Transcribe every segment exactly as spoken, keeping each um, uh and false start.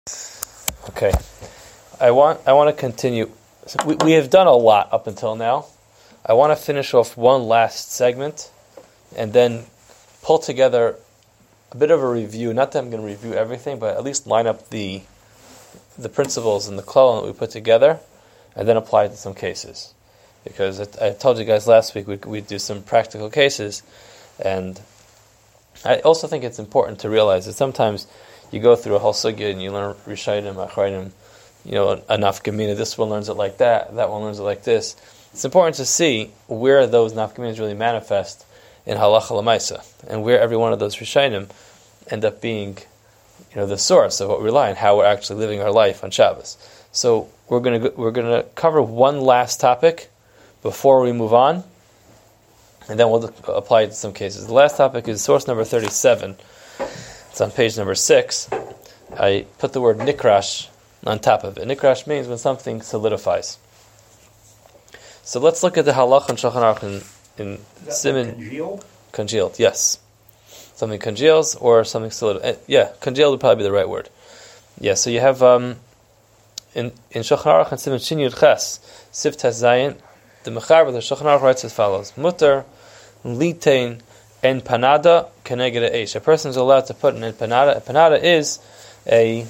Okay, I want I want to continue. We, we have done a lot up until now. I want to finish off one last segment, and then pull together a bit of a review. Not that I'm going to review everything, but at least line up the the principles and the klal that we put together, and then apply it to some cases. Because I, I told you guys last week we'd, we'd do some practical cases, and I also think it's important to realize that sometimes you go through a whole sugya and you learn Rishayim, Achrayim, you know, enough Gemina. This one learns it like that, that one learns it like this. It's important to see where those nafkaminas really manifest in halacha l'maisa, and where every one of those Rishayim end up being, you know, the source of what we rely on, how we're actually living our life on Shabbos. So we're going to we're going to cover one last topic before we move on, and then we'll apply it to some cases. The last topic is source number thirty-seven. It's on page number six. I put the word nikrash on top of it. Nikrash means when something solidifies. So let's look at the halach and Shulchan Aruch in, in Siman. Congealed? Congealed, yes. Something congeals or something solidifies. Yeah, congealed would probably be the right word. Yeah, so you have um, in in Shulchan Aruch and Siman Shin Yud Ches, Sif Tes Zayin, the Mechaber, the Shulchan Aruch writes as follows: Mutter litain en panada keneged eish. A person is allowed to put an en panada. A panada is a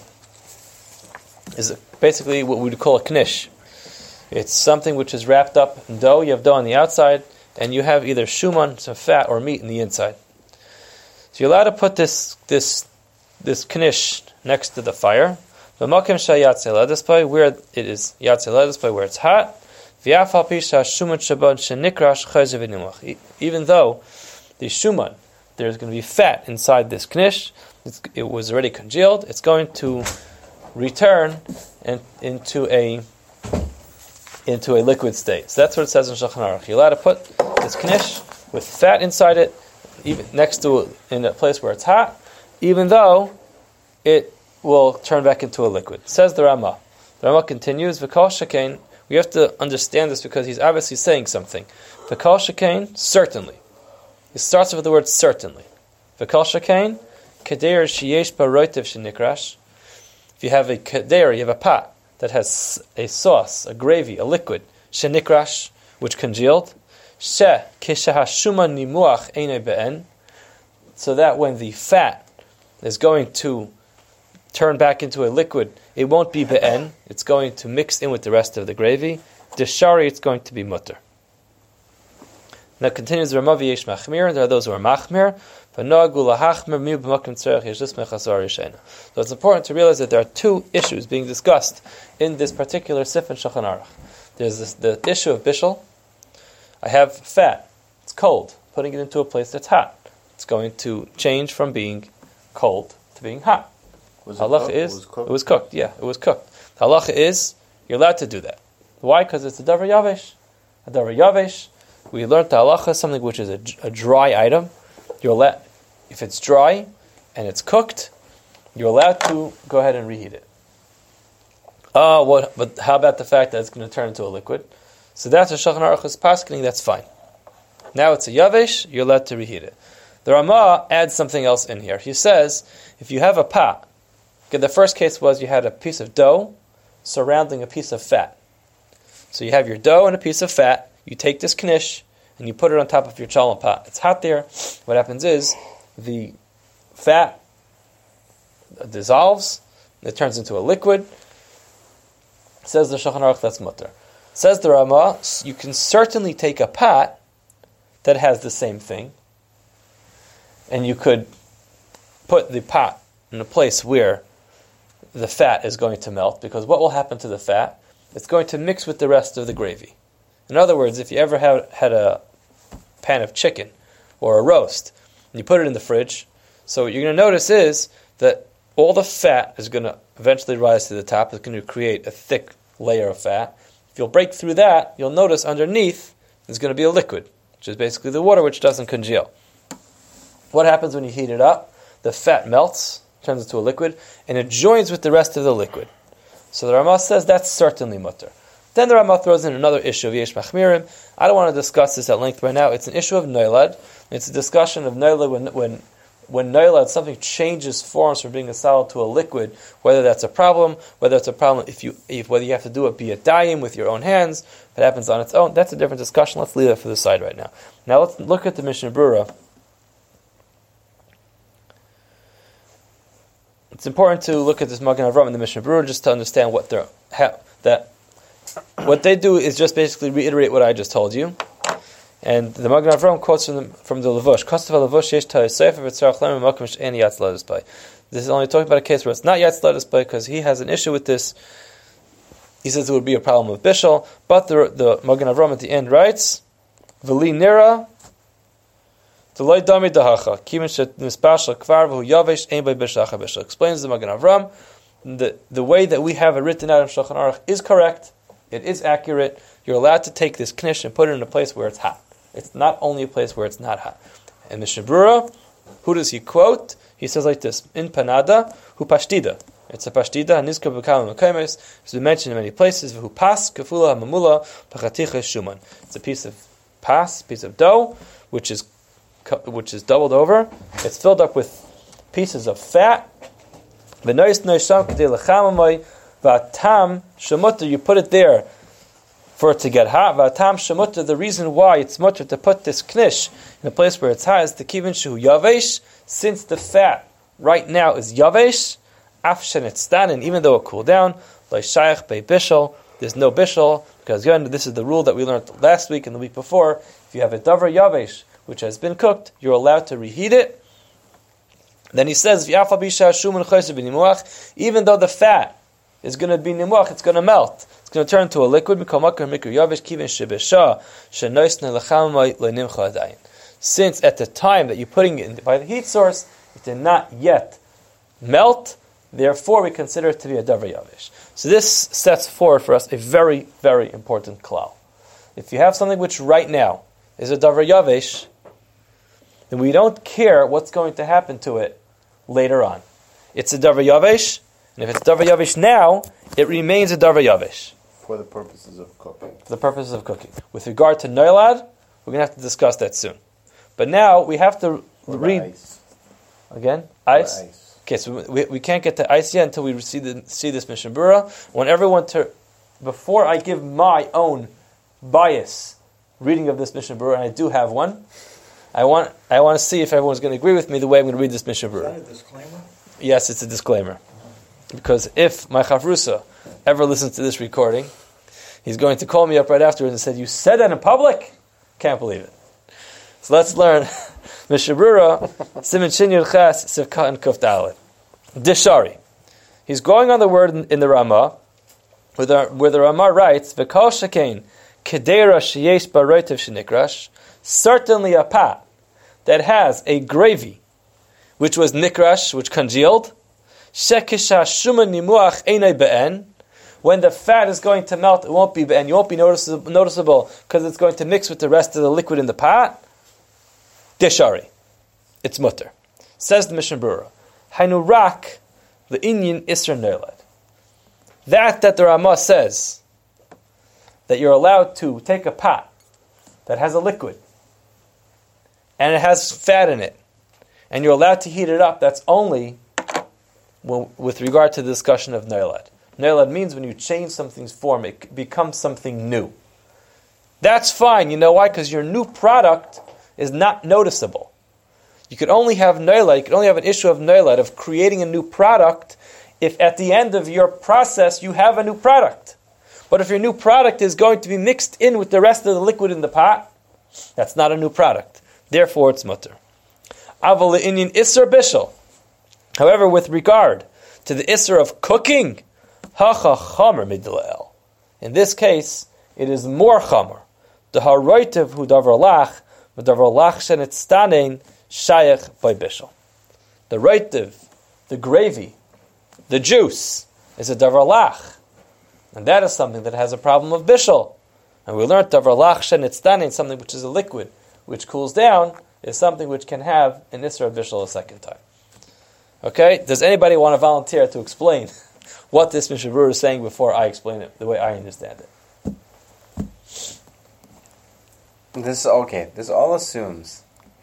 is basically what we would call a knish. It's something which is wrapped up in dough. You have dough on the outside, and you have either shuman, some fat, or meat in the inside. So you're allowed to put this this this knish next to the fire. V'makim shayatze ledisplay, where it is yatze ledisplay, where it's hot. V'yafal pisha shuman shaban shenikrash chayzev v'nimach. Even though the shuman, there's going to be fat inside this knish. It's, it was already congealed. It's going to return and, into a into a liquid state. So that's what it says in Shulchan Aruch. You're allowed to put this knish with fat inside it, even next to in a place where it's hot, even though it will turn back into a liquid. Says the Rama. The Rama continues, V'kol shekain. We have to understand this because he's obviously saying something. V'kol shekain, certainly. It starts with the word certainly. V'kol shekain, kadeir sheyesh ba roitev shenikrash. If you have a kadeir, you have a pot that has a sauce, a gravy, a liquid, shenikrash, which congealed. She kishaha shuma nimuach eine be'en. So that when the fat is going to turn back into a liquid, it won't be be'en. It's going to mix in with the rest of the gravy. Deshari, it's going to be mutter. Now it continues, there are those who are machmir. So it's important to realize that there are two issues being discussed in this particular sif in Shulchan Aruch. There's this, the issue of bishul. I have fat. It's cold. Putting it into a place that's hot. It's going to change from being cold to being hot. Was it Halacha cooked? is, It was cooked? it was cooked. Yeah, it was cooked. Halacha is, you're allowed to do that. Why? Because it's a davar yavesh. A davar yavesh. We learned the halacha, something which is a, a dry item. You're allowed, if it's dry and it's cooked, you're allowed to go ahead and reheat it. Oh, what? But how about the fact that it's going to turn into a liquid? So that's a Shulchan Aruch is paskening. That's fine. Now it's a yavesh. You're allowed to reheat it. The Rama adds something else in here. He says if you have a pot, okay, the first case was you had a piece of dough surrounding a piece of fat. So you have your dough and a piece of fat. You take this knish and you put it on top of your challah pot. It's hot there. What happens is the fat dissolves. It turns into a liquid. Says the Shulchan Aruch, that's mutter. Says the Rama, you can certainly take a pot that has the same thing, and you could put the pot in a place where the fat is going to melt, because what will happen to the fat? It's going to mix with the rest of the gravy. In other words, if you ever have, had a pan of chicken or a roast, and you put it in the fridge, so what you're going to notice is that all the fat is going to eventually rise to the top. It's going to create a thick layer of fat. If you'll break through that, you'll notice underneath is going to be a liquid, which is basically the water which doesn't congeal. What happens when you heat it up? The fat melts, turns into a liquid, and it joins with the rest of the liquid. So the Rama says that's certainly mutter. Then the Rama throws in another issue of yesh machmirim. I don't want to discuss this at length right now. It's an issue of noilad. It's a discussion of noilad when when when noilad, something changes forms from being a solid to a liquid, whether that's a problem, whether it's a problem if you if whether you have to do it be a dayim with your own hands, if it happens on its own, that's a different discussion. Let's leave that for the side right now. Now let's look at the Mishnah Berurah. It's important to look at this Magen Avraham and the Mishnah Berurah just to understand what they're ha, that what they do is just basically reiterate what I just told you. And the Magen Avraham quotes from the, from the Levush. This is only talking about a case where it's not Yatz Ladisbay because he has an issue with this. He says it would be a problem with Bishul, but the the Magen Avraham at the end writes, "V'li nira t'loy dami dahacha kimin shet nispashal kvar v'hu yavesh ein by bishul acha bishul." Explains the Magen Avraham, the the way that we have it written out in Shulchan Aruch is correct. It is accurate. You're allowed to take this knish and put it in a place where it's hot. It's not only a place where it's not hot. And Mishnah Berurah, who does he quote? He says like this: "In panada hu pashtida." It's a pashtida. Nizka b'kam mekaymes. It's been mentioned in many places. V'hu pas kafula hamamula pachaticha shuman. It's a piece of pas, piece of dough, which is which is doubled over. It's filled up with pieces of fat. V'nois noisham k'dei lechamamay v'atam shemutter. You put it there for it to get hot. V'atam shemutter. The reason why it's mutter to put this knish in a place where it's hot is the kivin shehu yavesh. Since the fat right now is yavesh, afshen it's standing, even though it cooled down, like shayach bei bishul, there's no bishul, because again, this is the rule that we learned last week and the week before. If you have a davar yavesh, which has been cooked, you're allowed to reheat it. Then he says, even though the fat is going to be nimuach, it's going to melt. It's going to turn to a liquid. Since at the time that you're putting it in, by the heat source, it did not yet melt, therefore we consider it to be a davar yavesh. So this sets forward for us a very, very important klal. If you have something which right now is a davar yavesh, then we don't care what's going to happen to it later on. It's a davar yavesh, and if it's davar yavesh now, it remains a davar yavesh. For the purposes of cooking. For the purposes of cooking. With regard to noilad, we're going to have to discuss that soon. But now we have to or read ice. Again, ice. ice. Okay, so we, we can't get to ice yet until we see the, see this Mishnah Berurah. I want everyone to, before I give my own bias reading of this Mishnah Berurah, and I do have one, I want I want to see if everyone's going to agree with me the way I'm going to read this Mishnah Berurah. Is that a disclaimer? Yes, it's a disclaimer. Because if my Chavrusa ever listens to this recording, he's going to call me up right afterwards and say, "You said that in public?" Can't believe it. So let's learn Mishnah Berurah, Siman Shin Yud Ches, Sivka and Kuf Dalet. Dishari. He's going on the word in, in the Ramah, where the, where the Ramah writes, V'kol shekein, kedera sheyesh baroitev shenikrash, certainly a pot that has a gravy, which was nikrash, which congealed, shekisha shuma nimuach einay be'en, when the fat is going to melt, it won't be be'en, you won't be noticeable, noticeable because it's going to mix with the rest of the liquid in the pot. Deshari. It's mutter. Says the Mishnah Berurah, Hainu rak le'inyin isra noilad. That that the Ramah says that you're allowed to take a pot that has a liquid and it has fat in it and you're allowed to heat it up, that's only well, with regard to the discussion of noilad. Noilad means when you change something's form, it becomes something new. That's fine. You know why? Because your new product is not noticeable. You could only have noilad, you could only have an issue of noilad, of creating a new product, if at the end of your process you have a new product. But if your new product is going to be mixed in with the rest of the liquid in the pot, that's not a new product. Therefore it's mutter. Aval le'inyin isser bishul. However, with regard to the isser of cooking, hacha chamer midleel. In this case, it is more chamer. The haroitev hu davar lach, but davar lach shenet stanein shayach by bishul. The roitev, the gravy, the juice, is a davar lach. And that is something that has a problem of bishul. And we learned davar lach shenet stanein, something which is a liquid, which cools down, is something which can have an isser of bishul a second time. Okay? Does anybody want to volunteer to explain what this Mishnah Berurah is saying before I explain it the way I understand it? This okay. This all assumes you're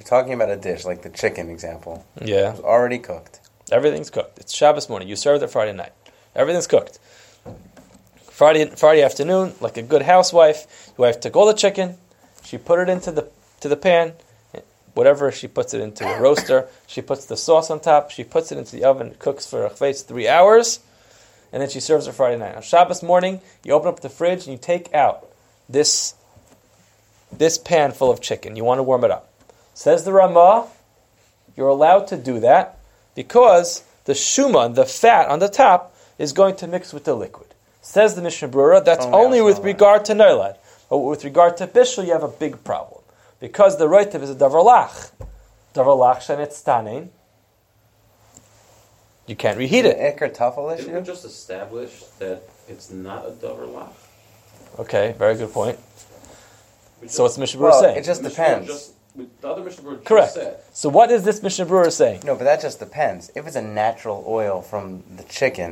talking about a dish, like the chicken example, Yeah. it's already cooked. Everything's cooked. It's Shabbos morning. You served it Friday night. Everything's cooked. Friday Friday afternoon, like a good housewife, your wife took all the chicken, she put it into the to the pan, whatever, she puts it into a roaster, she puts the sauce on top, she puts it into the oven, it cooks for a chvetz three hours, and then she serves it Friday night. On Shabbos morning, you open up the fridge and you take out this, this pan full of chicken. You want to warm it up. Says the Ramah, you're allowed to do that because the shuman, the fat on the top, is going to mix with the liquid. Says the Mishnah Berurah, that's Only only with outside. regard to Noilad. But with regard to Bishul, you have a big problem. Because the Roitiv is a Davar Lach. Davar Lach Shenetz Tanein. You can't reheat The it. Iker Tafel Didn't we issue? just establish that it's not a dover lach? Okay, very good point. We So what's just- Mishnah Berurah Well, saying? it just Mishnah Berurah depends. just- we- the other Mishnah Berurah just Correct. said. So what is this Mishnah Berurah saying? No, but that just depends. If it's a natural oil from the chicken,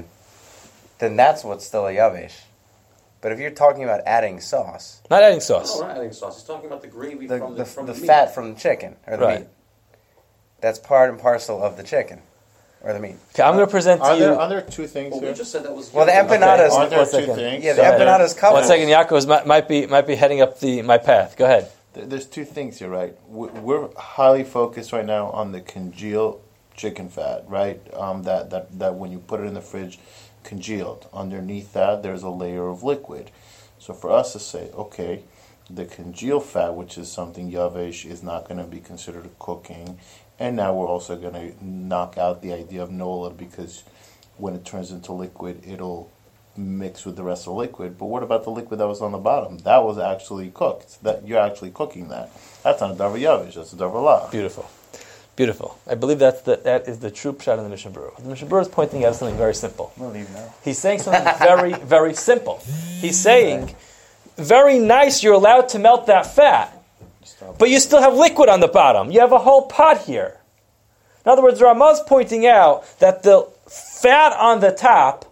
then that's what's still a yavesh. But if you're talking about adding sauce, Not adding No, sauce. we're not adding sauce. He's talking about the gravy the from the, the, from the the, meat. fat from the chicken or the Right. meat, that's part and parcel of the chicken or the meat. Okay, I'm going to present to Are there, you... are there two things Well, we here? just said that was. Well, the Okay. empanadas- Aren't there One two second. things? Yeah, the Go ahead. empanadas cover. One second, Yaakov might, might be might be heading up the my path. Go ahead. There- There's two things here, right? We- We're highly focused right now on the congealed chicken fat, right? Um, that, that, that when you put it in the fridge, congealed. Underneath that, there's a layer of liquid. So for us to say, okay, the congealed fat, which is something yavesh, is not going to be considered cooking, and now we're also going to knock out the idea of nola because when it turns into liquid, it'll mix with the rest of the liquid. But what about the liquid that was on the bottom? That was actually cooked. That you're actually cooking that. That's not a davar yavish. That's a davar la. Beautiful. Beautiful. I believe that's the, that is the true pshat in the Mishnah Berurah. The Mishnah Berurah is pointing out something very simple. We'll leave now. He's saying something very, very simple. He's saying, very nice, you're allowed to melt that fat, but you still have liquid on the bottom. You have a whole pot here. In other words, Ramah's pointing out that the fat on the top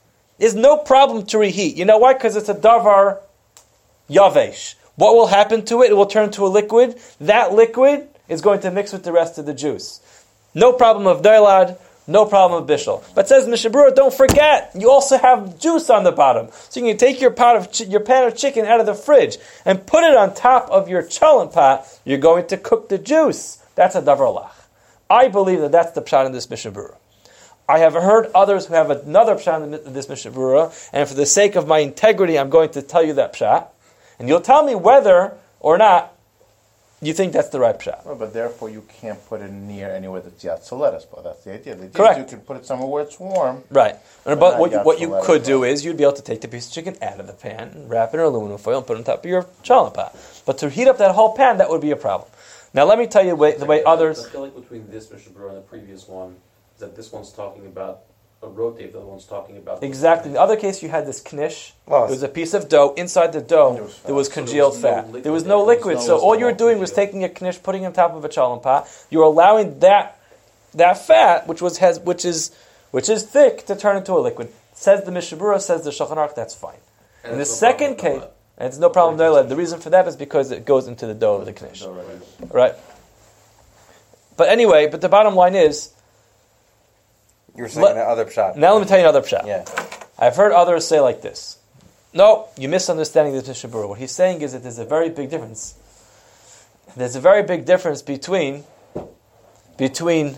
is no problem to reheat. You know why? Because it's a davar yavesh. What will happen to it? It will turn to a liquid. That liquid is going to mix with the rest of the juice. No problem of doilad, no problem of bishul. But says Mishnah Berurah, don't forget, you also have juice on the bottom. So you can take your pot of chi- your pan of chicken out of the fridge and put it on top of your cholent pot. You're going to cook the juice. That's a davar lach. I believe that that's the pshat in this Mishnah Berurah. I have heard others who have another pshat in this Mishnah Berurah, and for the sake of my integrity, I'm going to tell you that pshat, and you'll tell me whether or not you think that's the right pshat. Well, but therefore you can't put it near anywhere that's yatzoletas. But that's the idea. The idea is Correct. you can put it somewhere where it's warm. Right. But, not what, you, what you yatsu could lettuce. do is you'd be able to take the piece of chicken out of the pan, and wrap it in aluminum foil, and put it on top of your cholent pot. But to heat up that whole pan, that would be a problem. Now let me tell you the way, the way others... I feel like between this Mishnah Berurah and the previous one is that this one's talking about a rotative, the other one's talking about Exactly. In the other case, you had this knish. Well, There was a piece of dough. Inside the dough, There was fat. there was So there congealed was no fat. liquid There was there. no There was liquid. no- So it all was you were all doing was congealed. taking a knish, putting it on top of a cholent pot. You were allowing that that fat, which was has which is which is thick, to turn into a liquid. Says the Mishnah Berurah, says the Shulchan Aruch, that's fine. And In the it's no second problem case, with and it's no problem there. The reason for that is because it goes into the dough of the knish. that. Right? But anyway, but the bottom line is, You were saying Let- the other pshat. now let me tell you another pshat. Yeah. I've heard others say like this. No, you're misunderstanding this Mishnah Berurah. What he's saying is that there's a very big difference. There's a very big difference between between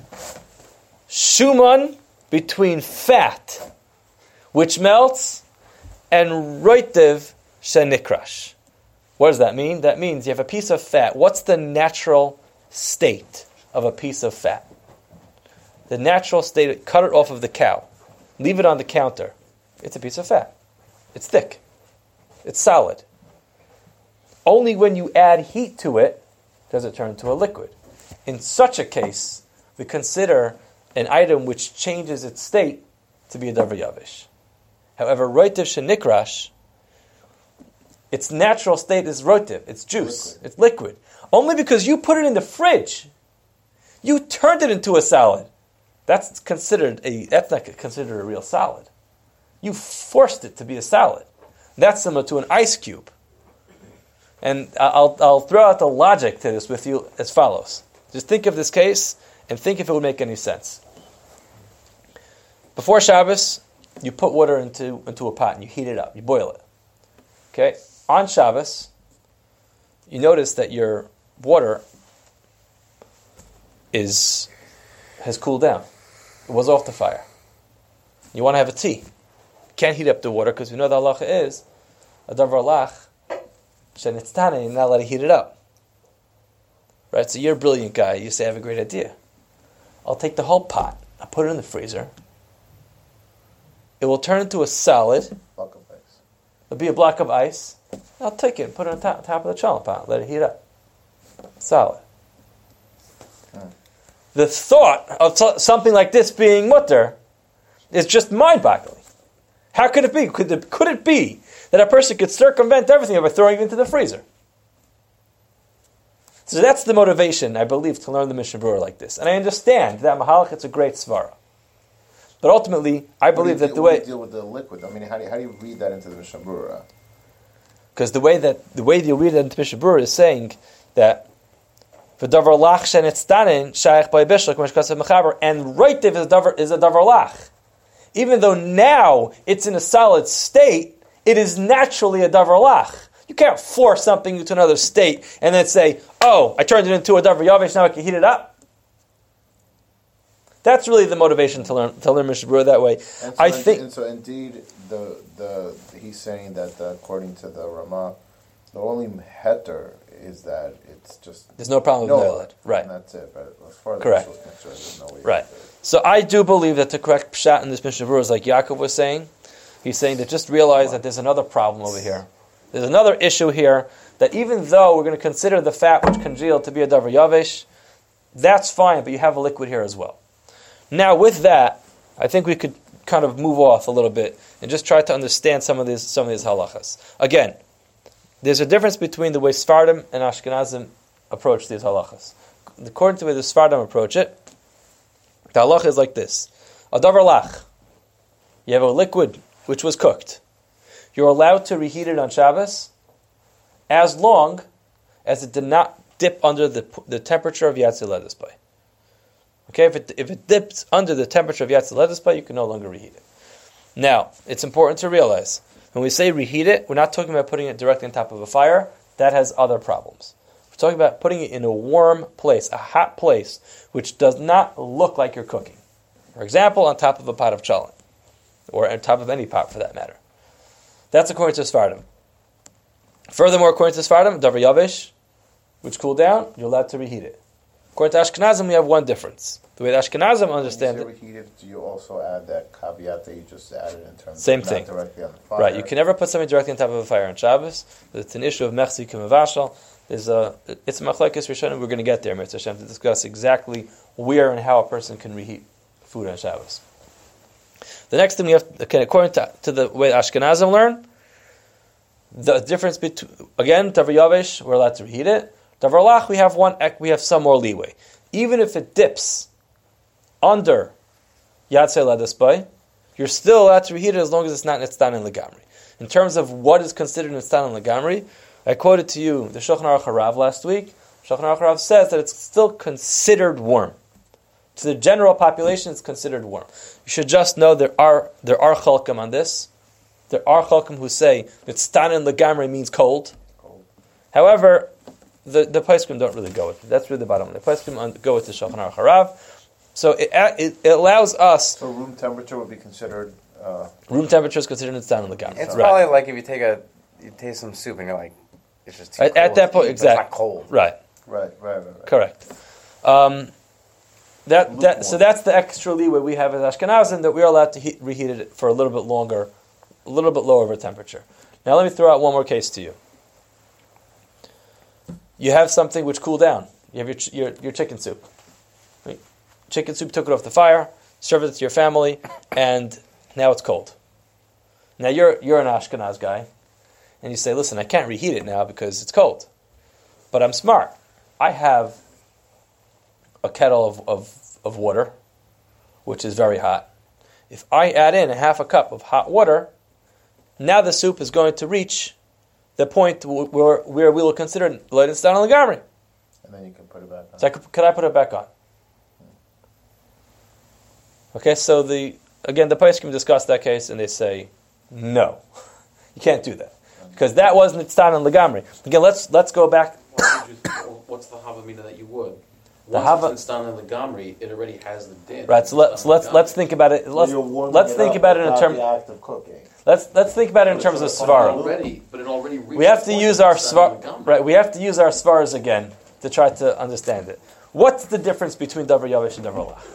shuman, between fat, which melts, and roitiv shenikrash. What does that mean? That means you have a piece of fat. What's the natural state of a piece of fat? The natural state, cut it off of the cow. Leave it on the counter. It's a piece of fat. It's thick. It's solid. Only when you add heat to it does it turn into a liquid. In such a case, we consider an item which changes its state to be a davar yavish. However, roitiv shenikrash, its natural state is roitiv. It's juice. It's liquid. Only because you put it in the fridge, you turned it into a salad. That's considered a. That's not considered a real salad. You forced it to be a salad. That's similar to an ice cube. And I'll I'll throw out the logic to this with you as follows. Just think of this case and think if it would make any sense. Before Shabbos, you put water into, into a pot and you heat it up, you boil it. Okay? On Shabbos, you notice that your water is has cooled down. It was off the fire. You want to have a tea. Can't heat up the water because we know the halacha is a davar lach shenitztane, you're not allowed to heat it up. Right? So you're a brilliant guy. You say, I have a great idea. I'll take the whole pot. I'll put it in the freezer. It will turn into a solid. Block of ice. It'll be a block of ice. I'll take it and put it on top, top of the challah pot. Let it heat up. Solid. Hmm. The thought of t- something like this being mutter is just mind-boggling. How could it be? Could it, could it be that a person could circumvent everything by throwing it into the freezer? So that's the motivation, I believe, to learn the Mishnah Berurah like this. And I understand that Mahalach, it's a great svara. But ultimately, I believe that deal, the way... How do you deal with the liquid? I mean, how do you, how do you read that into the Mishnah Berurah? Because the way that the way that you read it into Mishnah Berurah is saying that v'davar lach shenitztanin shayach by bishul k'mash kasav mechaber, and right there is a davar is a davar lach. Even though now it's in a solid state, it is naturally a davar lach. You can't force something into another state and then say, "Oh, I turned it into a davar yavesh, now I can heat it up." That's really the motivation to learn to learn Mishnah Berurah that way. And so I in, think. And so indeed, the the he's saying that the, according to the Ramah, the only heter is that it's just There's no problem no, with Noelad. Right. And that's it. But as far as Correct. the concerned, there's no way. Right. So I do believe that the correct pshat in this Mishnah Berurah is like Yaakov was saying. He's saying that just realize that there's another problem over here. There's another issue here that even though we're going to consider the fat which congealed to be a davar yavesh, that's fine, but you have a liquid here as well. Now with that, I think we could kind of move off a little bit and just try to understand some of these some of these halachas. Again, there's a difference between the way Sfardim and Ashkenazim approach these halachas. According to the way the Sfardim approach it, the halacha is like this: a davar lach. You have a liquid which was cooked. You're allowed to reheat it on Shabbos as long as it did not dip under the the temperature of Yatzei Ledespai. Okay, if it if it dips under the temperature of Yatzei Ledespai, you can no longer reheat it. Now, it's important to realize when we say reheat it, we're not talking about putting it directly on top of a fire. That has other problems. We're talking about putting it in a warm place, a hot place, which does not look like you're cooking. For example, on top of a pot of challah, or on top of any pot for that matter. That's according to Sfardim. Furthermore, according to Sfardim, davar yavesh, which cooled down, you're allowed to reheat it. According to Ashkenazim, we have one difference. The way the Ashkenazim understand it, Reheated, do you also add that caveat that you just added in terms Same of thing. not directly on the fire? right? You can never put something directly on top of a fire on Shabbos. It's an issue of mechzik umavashal. There's a it's a machlekes rishonim. We're going to get there, Mitzvah Hashem, to discuss exactly where and how a person can reheat food on Shabbos. The next thing we have, okay, according to, to the way Ashkenazim learn, the difference between again davar yavesh, we're allowed to reheat it. Davar lach, we have one, we have some more leeway. Even if it dips under Yatzei Ledespai, you're still allowed to reheat it as long as it's not Nitztan and Legamri. In terms of what is considered Nitztan and Legamri, I quoted to you the Shulchan Aruch Harav last week. Shulchan Aruch Harav says that it's still considered warm. To the general population, it's considered warm. You should just know there are there are chalkim on this. There are chalkim who say Nitztan and Legamri means cold. cold. However, the the Paiskim don't really go with it. That's really the bottom. The Paiskim go with the Shulchan Aruch Harav. So it, it it allows us. So room temperature would be considered. Uh, room temperature is considered Nitztan and Legamri. It's right. probably like if you take a you taste some soup and you're like, it's just too at, cold. at that point, It's exactly. not cold. Right. right, right, right, right. Correct. Um, that that so that's the extra leeway we have as Ashkenazim, that we are allowed to heat, reheat it for a little bit longer, a little bit lower of a temperature. Now let me throw out one more case to you. You have something which cooled down. You have your ch- your, your chicken soup. Right? Chicken soup, took it off the fire, served it to your family, and now it's cold. Now you're you're an Ashkenaz guy, and you say, "Listen, I can't reheat it now because it's cold." But I'm smart. I have a kettle of, of, of water, which is very hot. If I add in a half a cup of hot water, now the soup is going to reach the point where, where we will consider light and stan and legamri. And then you can put it back on. So I could, could I put it back on? Okay, so the again the Poskim discuss that case and they say no, you can't do that because that wasn't Tztan and Legamri. Again, let's let's go back. What would you th- what's the Havamina that you would? The Once Hava- it's in Stan and Legamri, it already has the din. Right, so let's let's let's think about it. Let's let's think about it in terms. the act of cooking. Let's let's think about it in But terms of it's svara. already, but it already reached We have the to point use of our Stan and svar. Legamri. Right, we have to use our svaras again to try to understand it. What's the difference between davar yavish and davar lach?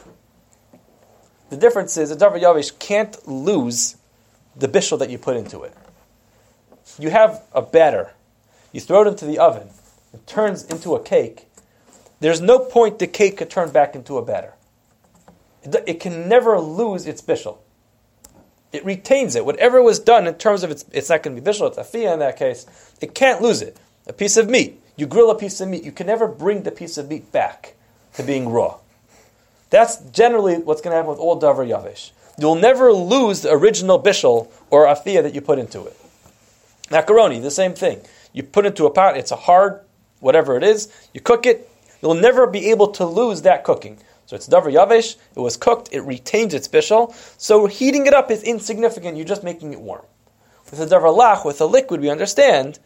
The difference is a davar yavish can't lose the bishul that you put into it. You have a batter, you throw it into the oven, it turns into a cake. There's no point the cake could turn back into a batter. It, it can never lose its bishul. It retains it. Whatever was done in terms of its, it's not going to be bishul, it's afiyah in that case. It can't lose it. A piece of meat. You grill a piece of meat. You can never bring the piece of meat back to being raw. That's generally what's going to happen with all davar yavish. You'll never lose the original bishul or afiyah that you put into it. Macaroni, the same thing. You put it into a pot, it's a hard, whatever it is, you cook it, you'll never be able to lose that cooking. So it's davar yavish, it was cooked, it retains its bishul, so heating it up is insignificant, you're just making it warm. With a davar lach, with a liquid, we understand,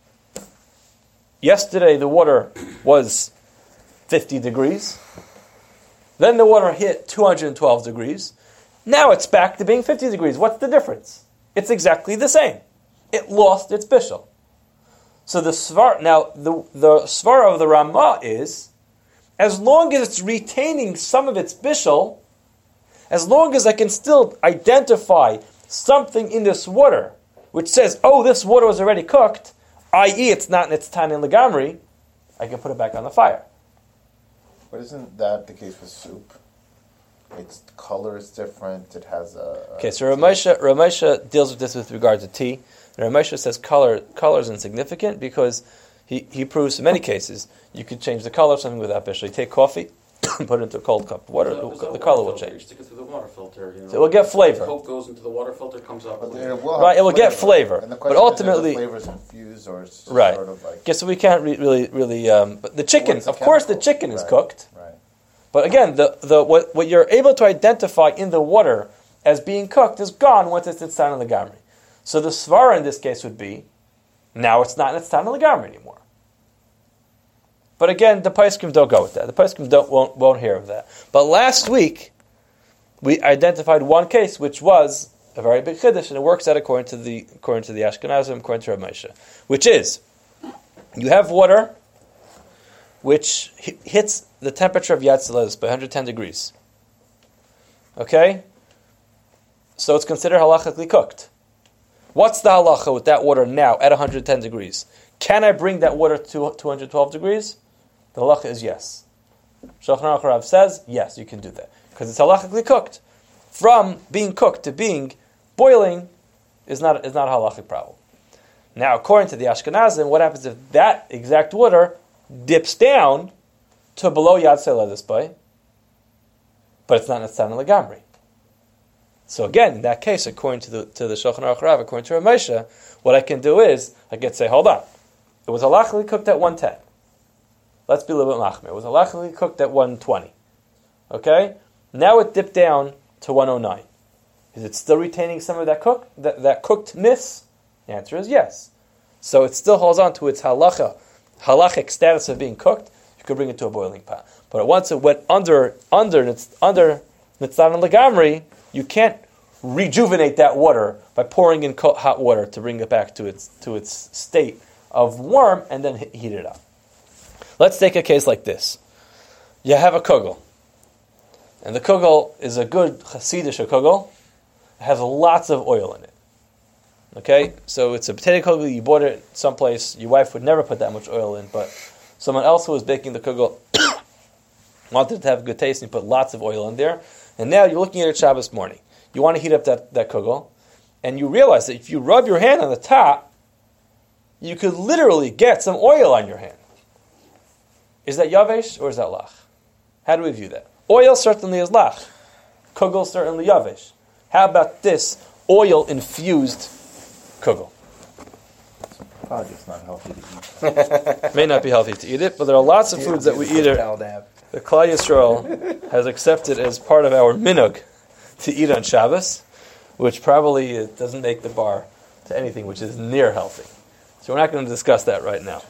yesterday the water was fifty degrees, then the water hit two hundred twelve degrees, now it's back to being fifty degrees. What's the difference? It's exactly the same. It lost its bishul. So the svar, now the, the svar of the Ramah is, as long as it's retaining some of its bishul, as long as I can still identify something in this water, which says, oh, this water was already cooked, that is it's not in its tan in Legamri, I can put it back on the fire. But isn't that the case with soup? Its color is different. It has a... a Okay, so Ramesha, Ramesha deals with this with regard to tea. And Ramesha says color color is insignificant because he, he proves in many cases you could change the color of something without bishul. You take coffee, put it into a cold cup of water, There's a- there's a the water color will filter. change. You stick it through the water filter. You know? So it will get flavor. Coke goes into the water filter, comes out. But clear. it will Right, have it will get flavor. And the But question is, ultimately- are the flavors infused or s- Right. sort of like... Guess so we can't re- really, really. Um, but the chicken, What's the of course, the chemical? chicken is Right. cooked. Right. But again, the, the what, what you're able to identify in the water as being cooked is gone once it's in Tzan and Legamri. So the svara in this case would be, now it's not in Tzan and Legamri anymore. But again, the Poskim don't go with that. The Poskim don't won't won't hear of that. But last week we identified one case which was a very big chiddush, and it works out according to the according to the Ashkenazim, according to Rav Moshe, which is you have water which hits the temperature of Yad Tzelez by one hundred ten degrees. Okay? So it's considered halachically cooked. What's the halacha with that water now at one hundred ten degrees? Can I bring that water to two hundred twelve degrees? The halacha is yes. Shulchan Aruch Rav says, yes, you can do that. Because it's halachically cooked. From being cooked to being boiling is not, is not a halachic problem. Now, according to the Ashkenazim, what happens if that exact water dips down to below Yad Tzelez by, but it's not Tzan and Legamri? So again, in that case, according to the to the Shulchan Aruch Rav, according to Rav Moshe, what I can do is I can say, hold on, it was halachically cooked at one ten. Let's be a little bit machmir. It was halachically cooked at one twenty. Okay, now it dipped down to one oh nine. Is it still retaining some of that cook that, that cookedness? The answer is yes. So it still holds on to its halacha, halachic status of being cooked. You could bring it to a boiling pot. But once it went under under under Nitzan and Legamri, you can't rejuvenate that water by pouring in hot water to bring it back to its to its state of warm and then heat it up. Let's take a case like this. You have a kugel, and the kugel is a good Hasidish kugel. It has lots of oil in it. Okay, so it's a potato kugel. You bought it someplace. Your wife would never put that much oil in, but someone else who was baking the kugel wanted it to have a good taste, and you put lots of oil in there. And now you're looking at it Shabbos morning. You want to heat up that, that kugel, and you realize that if you rub your hand on the top, you could literally get some oil on your hand. Is that yavesh or is that lach? How do we view that? Oil certainly is lach. Kugel certainly yavesh. How about this oil-infused kugel? Probably just not healthy to eat. May not be healthy to eat it, but there are lots of foods that we eat. Are, the Klal Yisrael has accepted as part of our minhag to eat on Shabbos, which probably uh, doesn't make the bar to anything which is near healthy. So we're not going to discuss that right now.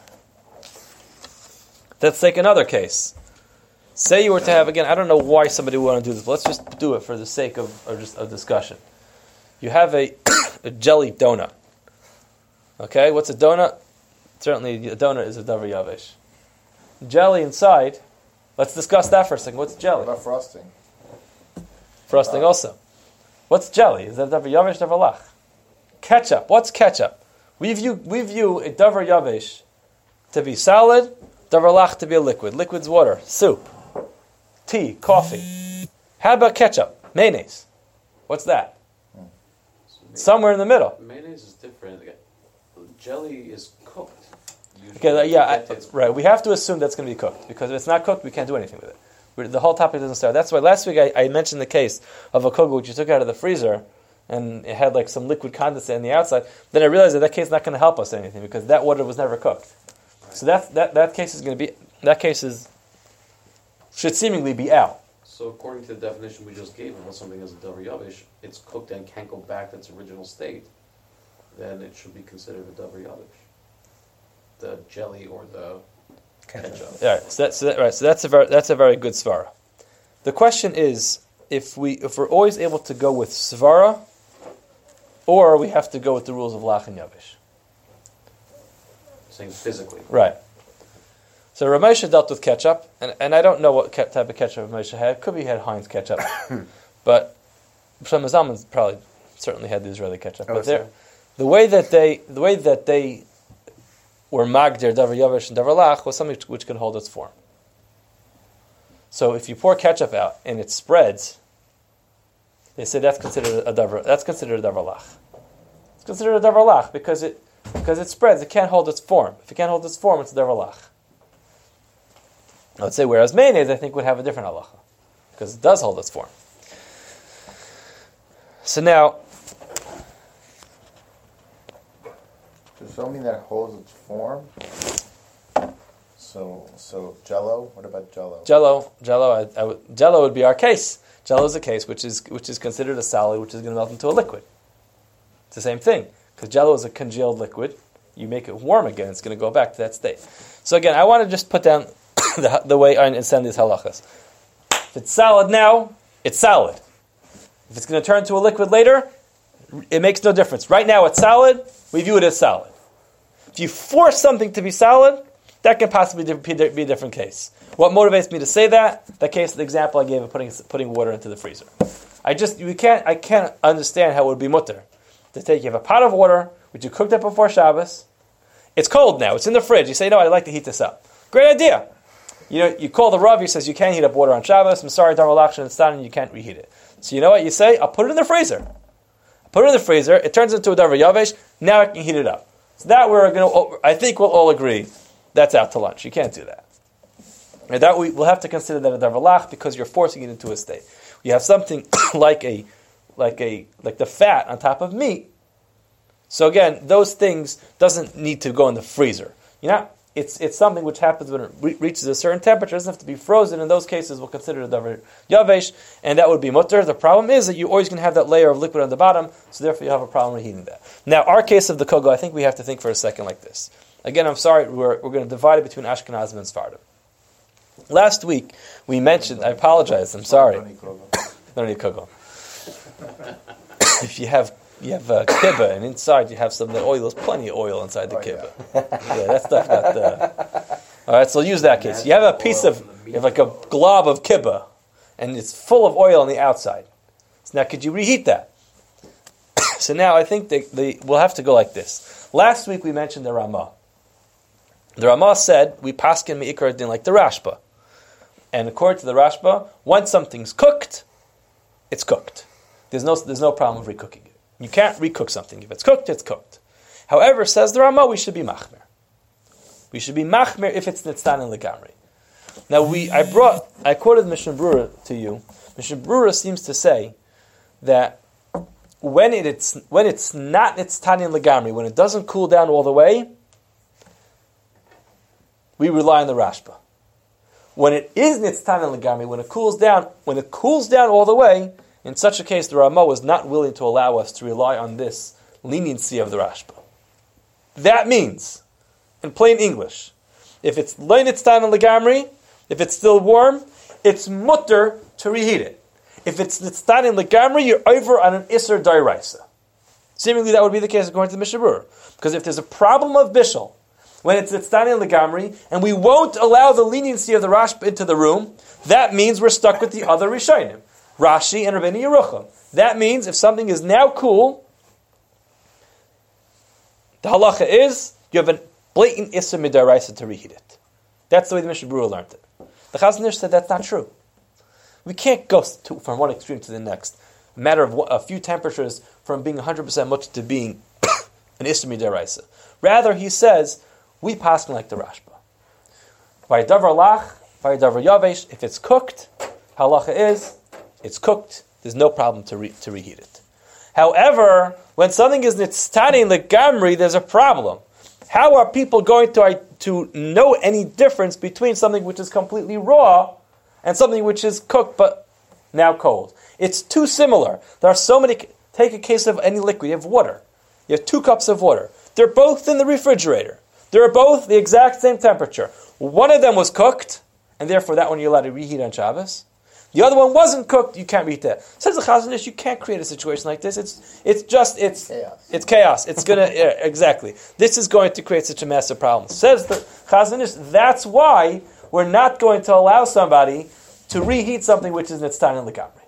Let's take another case. Say you were to have, again, I don't know why somebody would want to do this, but let's just do it for the sake of, of just a discussion. You have a, a jelly donut. Okay, what's a donut? Certainly a donut is a davar yavesh. Jelly inside, let's discuss that for a second. What's jelly? What about frosting? Frosting also. What's jelly? Is that davar yavesh, davar lach? Ketchup. What's ketchup? We view, we view a davar yavesh to be solid, davar lach to be a liquid. Liquid's water, soup, tea, coffee. How about ketchup? Mayonnaise. What's that? So Somewhere in the middle. mayonnaise is different. Jelly is cooked. Usually Okay, uh, yeah, to I, get its- right. We have to assume that's going to be cooked, because if it's not cooked, we can't do anything with it. We're, the whole topic doesn't start. That's why last week I, I mentioned the case of a kugel which you took out of the freezer, and it had like some liquid condensate on the outside. Then I realized that that case is not going to help us anything, because that water was never cooked. Right. So that that that case is going to be that case is should seemingly be out. So according to the definition we just gave of what something is a davar yavesh, it's cooked and can't go back to its original state, then it should be considered a davar yavesh. The jelly or the ketchup. All right, so that's so that, right. So that's a very that's a very good svara. The question is if we if we're always able to go with svara, or we have to go with the rules of lach and yavish. Saying physically. Right. So Ramesha dealt with ketchup, and, and I don't know what ke- type of ketchup Ramesha had. Could be he had Heinz ketchup, but some Zalman's probably certainly had the Israeli ketchup. Oh, but sorry. they're- the way that they the way that they were magdir davar yavish and davar lach was something which could hold its form. So if you pour ketchup out and it spreads, they say that's considered a davar. That's considered a davar lach. It's considered a davar lach because it because it spreads. It can't hold its form. If it can't hold its form, it's a davar lach. I would say whereas mayonnaise, I think, would have a different halacha because it does hold its form. So now, So something that holds its form. So, so Jello. What about Jello? Jello, Jello, I, I would, Jello would be our case. Jello is a case which is which is considered a solid, which is going to melt into a liquid. It's the same thing because Jello is a congealed liquid. You make it warm again, it's going to go back to that state. So again, I want to just put down the, the way I send these halachas. If it's solid now, it's solid. If it's going to turn to a liquid later, it makes no difference. Right now, it's solid. We view it as solid. If you force something to be solid, that can possibly be a different case. What motivates me to say that? The case, the example I gave of putting putting water into the freezer. I just we can't I can't understand how it would be mutter to take you have a pot of water which you cooked up before Shabbos. It's cold now. It's in the fridge. You say, no, I'd like to heat this up. Great idea. You know, you call the Rav. He says you can't heat up water on Shabbos. I'm sorry, Davar lach and it's done, and you can't reheat it. So you know what you say? I'll put it in the freezer. Put it in the freezer. It turns into a davar yavesh. Now I can heat it up. So that we're going to. I think we'll all agree that's out to lunch. You can't do that. And that we will have to consider that a davar lach because you're forcing it into a state. You have something like a, like a, like the fat on top of meat. So again, those things doesn't need to go in the freezer. You know, it's it's something which happens when it re- reaches a certain temperature. It doesn't have to be frozen. In those cases, we'll consider it a davar yavesh, and that would be mutter. The problem is that you're always going to have that layer of liquid on the bottom, so therefore you have a problem reheating that. Now, our case of the kugel, I think we have to think for a second like this. Again, I'm sorry, we're we're going to divide it between Ashkenazim and Sfardim. Last week we mentioned. I apologize. I'm sorry. No need kugel. If you have you have uh, kibbeh, and inside you have some of the oil. There's plenty of oil inside the Oh, kibbeh. Yeah. yeah, that stuff got. Uh... All right, so use that case. You have a piece of, you have like a glob of kibbeh, and it's full of oil on the outside. So now, could you reheat that? So now I think they, they, we'll have to go like this. Last week we mentioned the Ramah. The Ramah said we paskin me'ikar din like the Rashba, and according to the Rashba, once something's cooked, it's cooked. There's no there's no problem with recooking it. You can't recook something. If it's cooked, it's cooked. However, says the Ramah, we should be machmer. We should be machmer if it's nitztan and legamri. Now we I brought I quoted Mishnah Brura to you. Mishnah Brura seems to say that when it, it's when it's not nitztan and legamri, when it doesn't cool down all the way, we rely on the Rashba. When it is nitztan and legami, when it cools down, when it cools down all the way, in such a case, the Ramah was not willing to allow us to rely on this leniency of the Rashba. That means, in plain English, if it's lo nitztan and legamri, if it's still warm, it's mutter to reheat it. If it's nitztan and legamri, you're over on an iser dairaisa. Seemingly, that would be the case according to the Mishnah Berurah, because if there's a problem of bishul, when it's nitztan and legamri, and we won't allow the leniency of the Rashba into the room, that means we're stuck with the other Rishonim, Rashi and Rabbeinu Yerucham. That means if something is now cool, the halacha is you have a blatant issa midaraisa to reheat it. That's the way the Mishnah Berurah learned it. The Chazon Ish said that's not true. We can't go to, from one extreme to the next. A matter of a few temperatures from being one hundred percent much to being an issa midaraisa. Rather, he says, we pass like the Rashba. Vayidavar lach, vayidavar yavesh. If it's cooked, halacha is, it's cooked. There's no problem to re, to reheat it. However, when something is nitztani legamri, there's a problem. How are people going to to know any difference between something which is completely raw and something which is cooked but now cold? It's too similar. There are so many. Take a case of any liquid. You have water. You have two cups of water. They're both in the refrigerator. They're both the exact same temperature. One of them was cooked, and therefore that one you're allowed to reheat on Shabbos. The other one wasn't cooked, you can't reheat that. Says the Chazon Ish, you can't create a situation like this. It's it's just it's chaos. It's chaos. It's gonna yeah, exactly. This is going to create such a massive problem. Says the Chazon Ish, that's why we're not going to allow somebody to reheat something which is nitztan and legamri.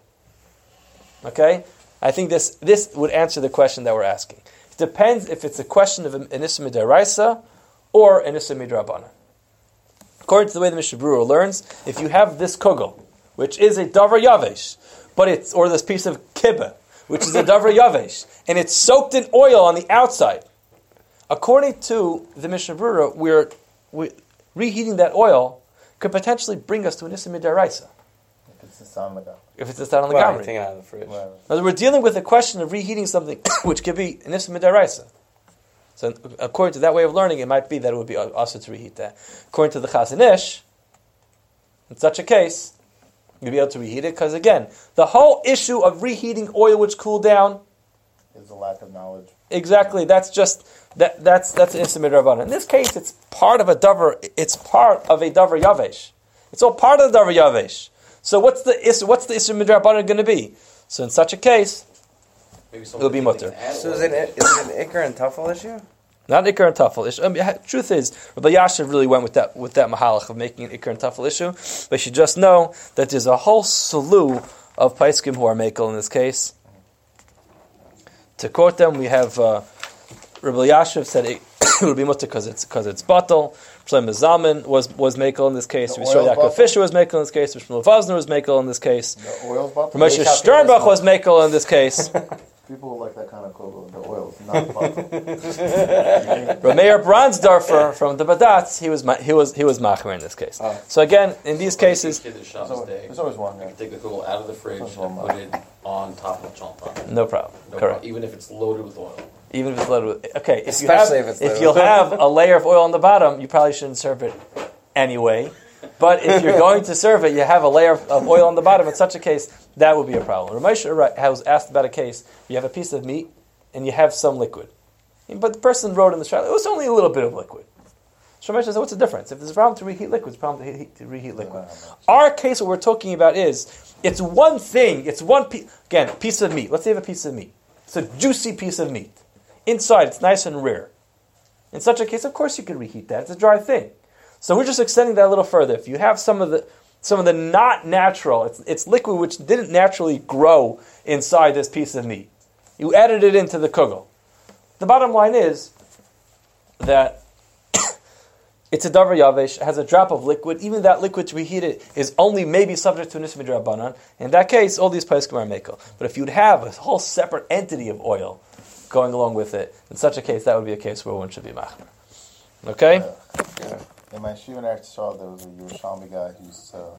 Okay, I think this this would answer the question that we're asking. It depends if it's a question of an issa midaraisa or an issa midrabanan. According to the way the Mishnah Berurah learns, if you have this kugel, which is a davar yavesh, but it's or this piece of kibbeh, which is a davar yavesh, and it's soaked in oil on the outside. According to the Mishnah Berurah, we're, we reheating that oil could potentially bring us to an issa midaraisa. If it's the sound like If it's a stand on the well, gamri. taking it out of the fridge. In other words, we're dealing with the question of reheating something which could be an issa midaraisa. So, according to that way of learning, it might be that it would be also to reheat that. According to the Chazon Ish, in such a case, you'll be able to reheat it because, again, the whole issue of reheating oil which cooled down is a lack of knowledge. Exactly. That's just that. That's that's an issa midrabanan. In this case, it's part of a davar. It's part of a davar yavesh. It's all part of the davar yavesh. So what's the issa? What's the issa midrabanan going to be? So in such a case, Maybe it'll be mutter. So is it, is it an ikar and tuffle issue? Not ikar and tafel issue. I mean, truth is, Rabbi Yashiv really went with that with that mahalach of making an ikar and tafel issue. But you should just know that there's a whole slew of paiskim who are makel in this case. To quote them, we have uh, Rabbi Yashiv said it, it would be mutter because it's because it's batal. Shlomo Zalman was was makel in this case. Rabbi Yaakov Fisher was makel in this case. Shmuel Vosner was makel in this case. The oil's batal. Moshe Sternbach was makel in this case. People like that kind of kugel. The oil's not batal. Rameir Bronsdorfer from the Badatz, he was he was he was machmer in this case. Oh. So again, in these cases, There's always, there's always one. You Yeah. can take the kugel out of the fridge and put it on top of the chalpa. no problem. No Correct. problem. Even if it's loaded with oil. Even if it's loaded with okay, if Especially you have, if it's if loaded you'll with- have a layer of oil on the bottom, you probably shouldn't serve it anyway. But if you're going to serve it, you have a layer of, of oil on the bottom. In such a case, that would be a problem. Ramesha was asked about a case. You have a piece of meat and you have some liquid, but the person wrote in the shayla, it was only a little bit of liquid. So Ramesha said, "What's the difference? If there's a problem to reheat liquid, it's a problem to, heat, to reheat liquid." Our case, what we're talking about is it's one thing. It's one piece. Again, a piece of meat. Let's say you have a piece of meat. It's a juicy piece of meat. Inside, it's nice and rare. In such a case, of course, you can reheat that. It's a dry thing. So we're just extending that a little further. If you have some of the some of the not natural, it's, it's liquid which didn't naturally grow inside this piece of meat. You added it into the kugel. The bottom line is that it's a davar yavesh, it has a drop of liquid. Even that liquid to reheat it is only maybe subject to an issa midrabanan. In that case, all these poskim are mekel. But if you'd have a whole separate entity of oil going along with it, in such a case, that would be a case where one should be machmer. Okay? Yeah. In my Shiva Eretz Yisrael, there was a Yerushalmi guy who used to